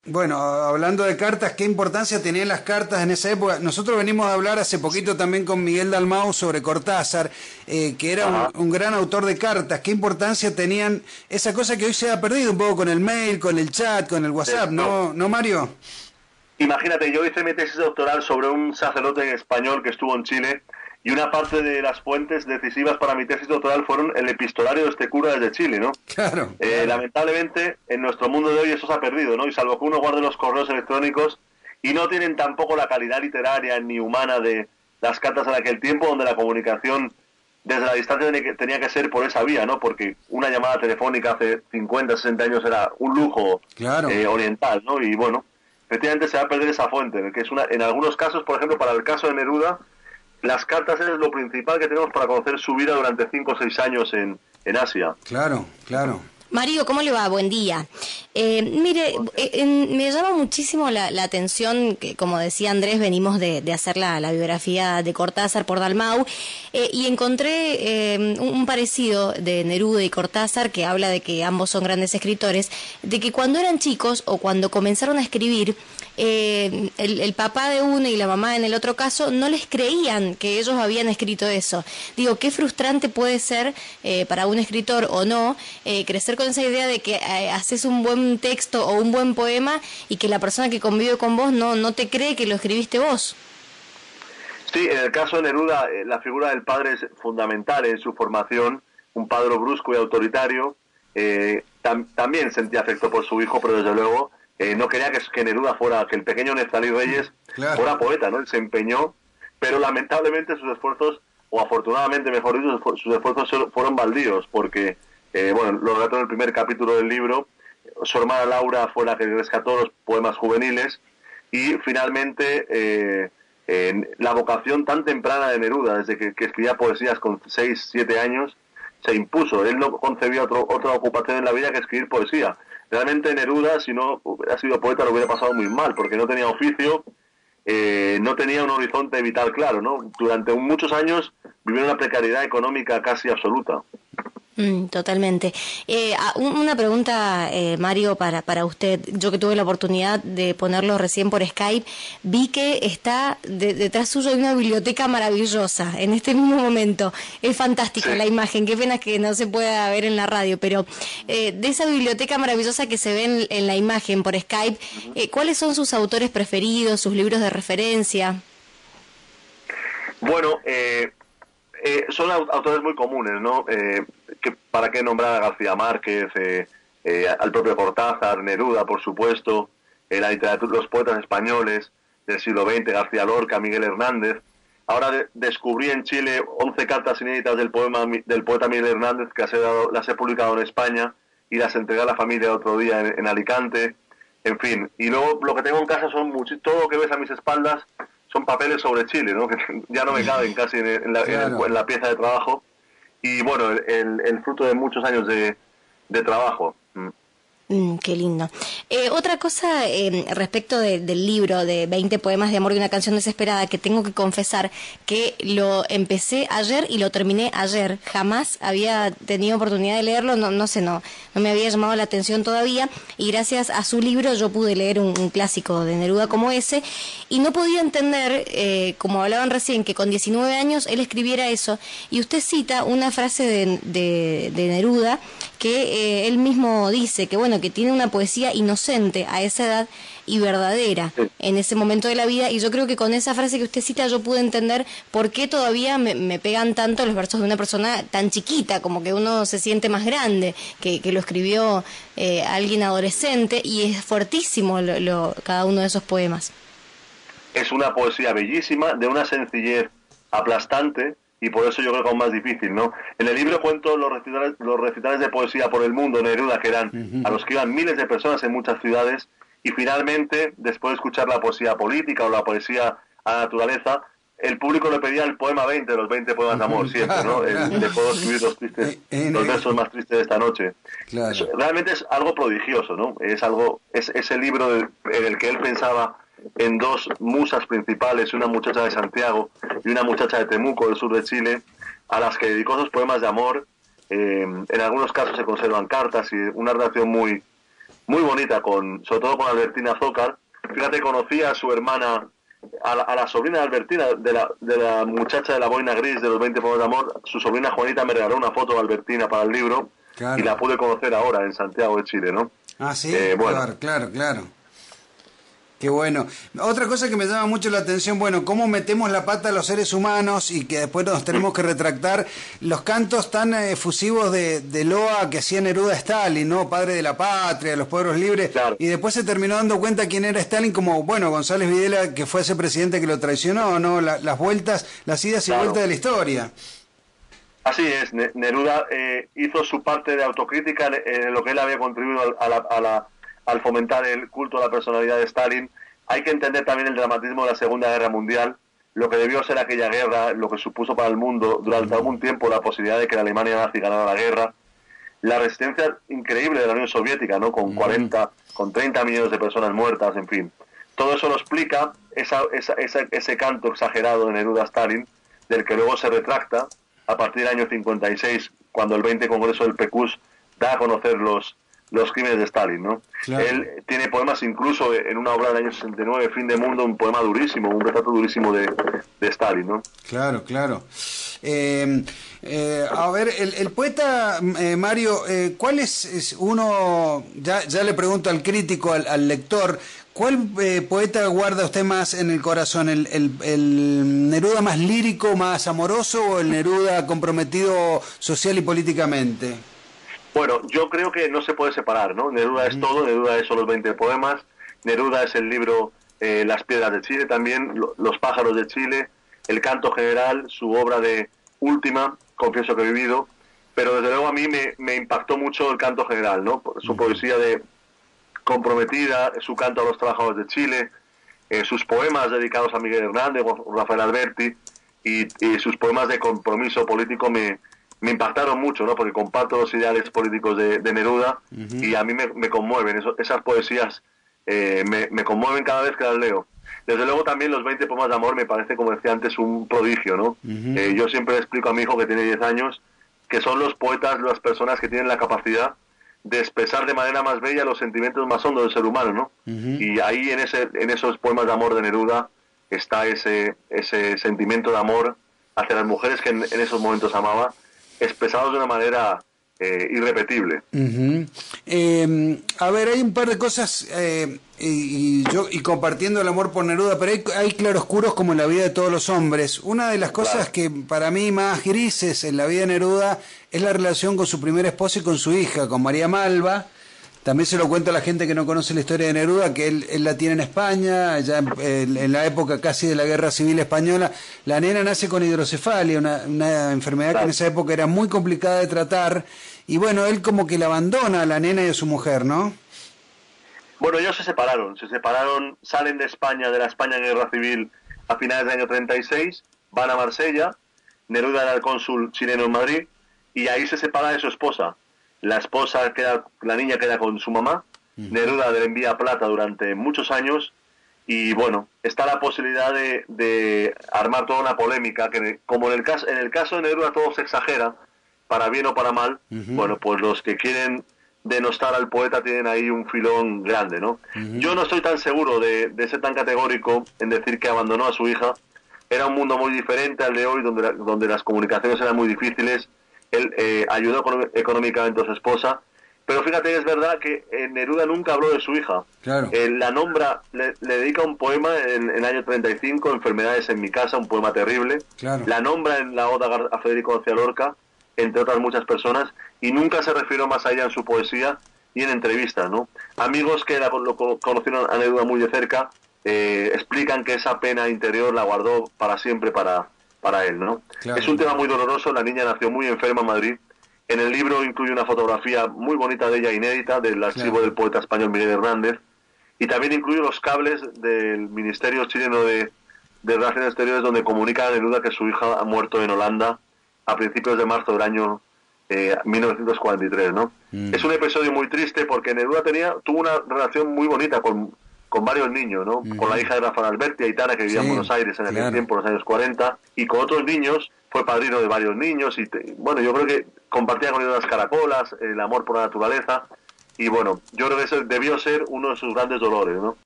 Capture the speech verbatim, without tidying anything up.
Bueno, hablando de cartas, ¿qué importancia tenían las cartas en esa época? Nosotros venimos a hablar hace poquito también con Miguel Dalmau sobre Cortázar, eh, que era un, un gran autor de cartas. ¿Qué importancia tenían esa cosa que hoy se ha perdido un poco con el mail, con el chat, con el WhatsApp, ¿no, no Mario? Imagínate, yo hice mi tesis doctoral sobre un sacerdote español que estuvo en Chile, y una parte de las fuentes decisivas para mi tesis doctoral fueron el epistolario de este cura desde Chile, ¿no? Claro. Eh, claro. Lamentablemente, en nuestro mundo de hoy eso se ha perdido, ¿no? Y salvo que uno guarde los correos electrónicos, y no tienen tampoco la calidad literaria ni humana de las cartas en aquel tiempo, donde la comunicación desde la distancia tenía que ser por esa vía, ¿no? Porque una llamada telefónica hace cincuenta, sesenta años era un lujo claro. eh, oriental, ¿no? Y bueno, efectivamente se va a perder esa fuente, que es una, en algunos casos, por ejemplo, para el caso de Neruda, las cartas es lo principal que tenemos para conocer su vida durante cinco o seis años en, en Asia. Claro, claro. Mario, ¿cómo le va? Buen día. Eh, mire, eh, en, me llama muchísimo la, la atención que, como decía Andrés, venimos de, de hacer la, la biografía de Cortázar por Dalmau, eh, y encontré eh, un, un parecido de Neruda y Cortázar, que habla de que ambos son grandes escritores, de que cuando eran chicos o cuando comenzaron a escribir, eh, el, el papá de uno y la mamá en el otro caso no les creían que ellos habían escrito eso. Digo, qué frustrante puede ser eh, para un escritor o no eh, crecer con esa idea de que eh, haces un buen texto o un buen poema y que la persona que convive con vos no, no te cree que lo escribiste vos. Sí, en el caso de Neruda, eh, la figura del padre es fundamental en su formación, un padre brusco y autoritario. Eh, tam, también sentía afecto por su hijo, pero desde luego eh, no quería que, que Neruda fuera, que el pequeño Neftalí Reyes claro. fuera poeta, ¿no? Él se empeñó, pero lamentablemente sus esfuerzos, o afortunadamente mejor dicho, sus esfuerzos fueron baldíos, porque Eh, bueno, lo relato en el primer capítulo del libro. Su hermana Laura fue la que rescató los poemas juveniles, y finalmente eh, eh, la vocación tan temprana de Neruda, desde que, que escribía poesías con seis, siete años, se impuso. Él no concebía otro, otra ocupación en la vida que escribir poesía. Realmente Neruda, si no hubiera sido poeta, lo hubiera pasado muy mal, porque no tenía oficio, eh, no tenía un horizonte vital claro, ¿no? Durante muchos años vivió en una precariedad económica casi absoluta. Mm, totalmente. Eh, una pregunta, eh, Mario, para, para usted. Yo que tuve la oportunidad de ponerlo recién por Skype, vi que está de, detrás suyo hay una biblioteca maravillosa en este mismo momento. Es fantástica sí. la imagen, qué pena que no se pueda ver en la radio, pero eh, de esa biblioteca maravillosa que se ve en, en la imagen por Skype, eh, ¿cuáles son sus autores preferidos, sus libros de referencia? Bueno, eh... Eh, son autores muy comunes, ¿no? Eh, que, ¿Para qué nombrar a García Márquez, eh, eh, al propio Cortázar, Neruda, por supuesto, eh, la literatura, los poetas españoles del siglo veinte, García Lorca, Miguel Hernández? Ahora de, descubrí en Chile once cartas inéditas del poema del poeta Miguel Hernández, que las he, dado, las he publicado en España y las entregué a la familia otro día en, en Alicante, en fin. Y luego lo que tengo en casa son mucho, todo lo que ves a mis espaldas son papeles sobre Chile, ¿no? Que ya no me caben casi en, en, la, claro. en, en la pieza de trabajo. Y bueno, el, el, el fruto de muchos años de, de trabajo. Mm, qué lindo. Eh, otra cosa eh, respecto de, del libro de veinte poemas de amor y una canción desesperada, que tengo que confesar que lo empecé ayer y lo terminé ayer. Jamás había tenido oportunidad de leerlo, no, no sé, no, no me había llamado la atención todavía, y gracias a su libro yo pude leer un, un clásico de Neruda como ese, y no podía entender, eh, como hablaban recién, que con diecinueve años él escribiera eso, y usted cita una frase de, de, de Neruda que eh, él mismo dice que bueno, que tiene una poesía inocente a esa edad y verdadera en ese momento de la vida, y yo creo que con esa frase que usted cita yo pude entender por qué todavía me, me pegan tanto los versos de una persona tan chiquita, como que uno se siente más grande, que, que lo escribió eh, alguien adolescente, y es fuertísimo lo, lo, cada uno de esos poemas. Es una poesía bellísima, de una sencillez aplastante, y por eso yo creo que aún más difícil, ¿no? En el libro cuento los recitales, los recitales de poesía por el mundo, Neruda, que eran uh-huh. a los que iban miles de personas en muchas ciudades, y finalmente, después de escuchar la poesía política o la poesía a la naturaleza, el público le pedía el poema veinte, los veinte poemas de amor, siempre, claro, ¿no? El, claro. Le puedo escribir los tristes, los versos más tristes de esta noche. Claro. Eso, realmente es algo prodigioso, ¿no? Es algo, es ese libro de, en el que él pensaba en dos musas principales, una muchacha de Santiago y una muchacha de Temuco, del sur de Chile, a las que dedicó esos poemas de amor. Eh, en algunos casos se conservan cartas y una relación muy, muy bonita, con sobre todo con Albertina Zócar. Fíjate, conocía a su hermana, a la, a la sobrina de Albertina, de la, de la muchacha de la boina gris de los veinte poemas de amor. Su sobrina Juanita me regaló una foto de Albertina para el libro, claro. Y la pude conocer ahora en Santiago de Chile, ¿no? Ah, sí, eh, bueno. claro, claro, claro. Qué bueno. Otra cosa que me llama mucho la atención, bueno, cómo metemos la pata a los seres humanos y que después nos tenemos que retractar los cantos tan efusivos de, de loa que hacía Neruda a Stalin, ¿no? Padre de la patria, los pueblos libres. Claro. Y después se terminó dando cuenta quién era Stalin, como, bueno, González Videla, que fue ese presidente que lo traicionó, ¿no? La, las vueltas, las idas y claro. vueltas de la historia. Así es, Neruda eh, hizo su parte de autocrítica en, en lo que él había contribuido a la, a la al fomentar el culto a la personalidad de Stalin. Hay que entender también el dramatismo de la Segunda Guerra Mundial, lo que debió ser aquella guerra, lo que supuso para el mundo durante algún tiempo la posibilidad de que la Alemania nazi ganara la guerra, la resistencia increíble de la Unión Soviética, ¿no? Con cuarenta, con treinta millones de personas muertas, en fin. Todo eso lo explica esa, esa, esa, ese canto exagerado de Neruda a Stalin, del que luego se retracta a partir del año cincuenta y seis, cuando el veinte Congreso del P Q S da a conocer los los crímenes de Stalin, ¿no? Claro. Él tiene poemas incluso en una obra del año sesenta y nueve, Fin de Mundo, un poema durísimo, un retrato durísimo de, de Stalin, ¿no? Claro, claro. Eh, eh, a ver, el, el poeta, eh, Mario, eh, ¿cuál es, es uno, ya, ya le pregunto al crítico, al, al lector, ¿cuál eh, poeta guarda usted más en el corazón? ¿El, el, ¿El Neruda más lírico, más amoroso o el Neruda comprometido social y políticamente? Bueno, yo creo que no se puede separar, ¿no? Neruda es todo, Neruda es solo los veinte poemas, Neruda es el libro eh, Las piedras de Chile también, lo, Los pájaros de Chile, El canto general, su obra de última, Confieso que he vivido, pero desde luego a mí me, me impactó mucho el canto general, ¿no? Su poesía de comprometida, su canto a los trabajadores de Chile, eh, sus poemas dedicados a Miguel Hernández, Rafael Alberti, y, y sus poemas de compromiso político me... me impactaron mucho, ¿no? Porque comparto los ideales políticos de, de Neruda uh-huh. y a mí me, me conmueven. Eso, esas poesías eh, me, me conmueven cada vez que las leo. Desde luego también los veinte poemas de amor me parece, como decía antes, un prodigio, ¿no? Uh-huh. Eh, yo siempre le explico a mi hijo, que tiene diez años, que son los poetas las personas que tienen la capacidad de expresar de manera más bella los sentimientos más hondos del ser humano, ¿no? Uh-huh. Y ahí en, ese, en esos poemas de amor de Neruda está ese, ese sentimiento de amor hacia las mujeres que en, en esos momentos amaba, expresados de una manera eh, irrepetible. Uh-huh. Eh, a ver, hay un par de cosas, eh, y, y yo y compartiendo el amor por Neruda, pero hay, hay claroscuros como en la vida de todos los hombres. Una de las cosas claro. que para mí más grises en la vida de Neruda es la relación con su primera esposa y con su hija, con María Malva. También se lo cuento a la gente que no conoce la historia de Neruda, que él, él la tiene en España, ya en, en, en la época casi de la Guerra Civil Española. La nena nace con hidrocefalia, una, una enfermedad claro. que en esa época era muy complicada de tratar. Y bueno, él como que la abandona a la nena y a su mujer, ¿no? Bueno, ellos se separaron, se separaron, salen de España, de la España en Guerra Civil a finales del año treinta y seis, van a Marsella, Neruda era el cónsul chileno en Madrid, y ahí se separa de su esposa. La esposa queda, la niña queda con su mamá, uh-huh. Neruda le envía plata durante muchos años, y bueno, está la posibilidad de, de armar toda una polémica, que como en el caso, en el caso de Neruda todo se exagera, para bien o para mal, uh-huh. bueno, pues los que quieren denostar al poeta tienen ahí un filón grande, ¿no? Uh-huh. Yo no estoy tan seguro de, de ser tan categórico en decir que abandonó a su hija. Era un mundo muy diferente al de hoy, donde, la, donde las comunicaciones eran muy difíciles. Él eh, ayudó económicamente a su esposa, pero fíjate, es verdad que eh, Neruda nunca habló de su hija. Claro. Eh, la nombra, le, le dedica un poema en, en el año treinta y cinco, Enfermedades en mi casa, un poema terrible. Claro. La nombra en la Oda a Federico García Lorca, entre otras muchas personas, y nunca se refirió más a ella en su poesía y en entrevistas, ¿no? Amigos que la, lo conocieron a Neruda muy de cerca eh, explican que esa pena interior la guardó para siempre para... para él, ¿no? Claro. Es un tema muy doloroso. La niña nació muy enferma en Madrid. En el libro incluye una fotografía muy bonita de ella, inédita, del archivo claro. del poeta español Miguel Hernández, y también incluye los cables del Ministerio Chileno de, de Relaciones Exteriores, donde comunica a Neruda que su hija ha muerto en Holanda a principios de marzo del año eh, mil novecientos cuarenta y tres, ¿no? Mm. Es un episodio muy triste porque Neruda tenía tuvo una relación muy bonita con con varios niños, ¿no? Uh-huh. Con la hija de Rafael Alberti, Aitana, que vivía sí, en Buenos Aires en aquel claro. tiempo, en los años cuarenta, y con otros niños, fue padrino de varios niños, y te, bueno, yo creo que compartía con ellos las caracolas, el amor por la naturaleza, y bueno, yo creo que ese debió ser uno de sus grandes dolores, ¿no?